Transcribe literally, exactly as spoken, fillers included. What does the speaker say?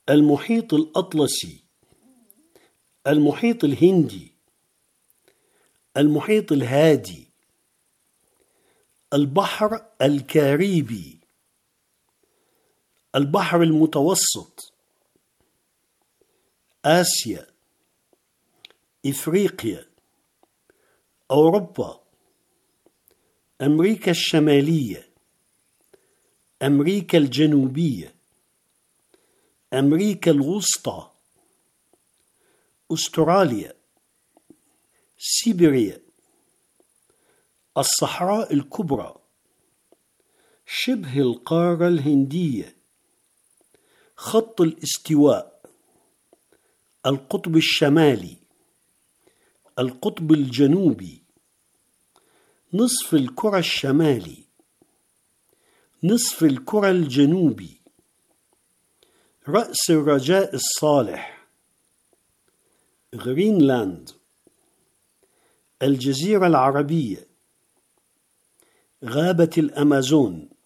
المحيط الأطلسي، المحيط الهندي، المحيط الهادي، البحر الكاريبي، البحر المتوسط، آسيا، إفريقيا، أوروبا، أمريكا الشمالية، أمريكا الجنوبية، أمريكا الوسطى، أستراليا، سيبيريا، الصحراء الكبرى، شبه القارة الهندية، خط الاستواء، القطب الشمالي، القطب الجنوبي، نصف الكرة الشمالي، نصف الكرة الجنوبي، رأس الرجاء الصالح، غرينلاند، الجزيرة العربية، غابة الأمازون،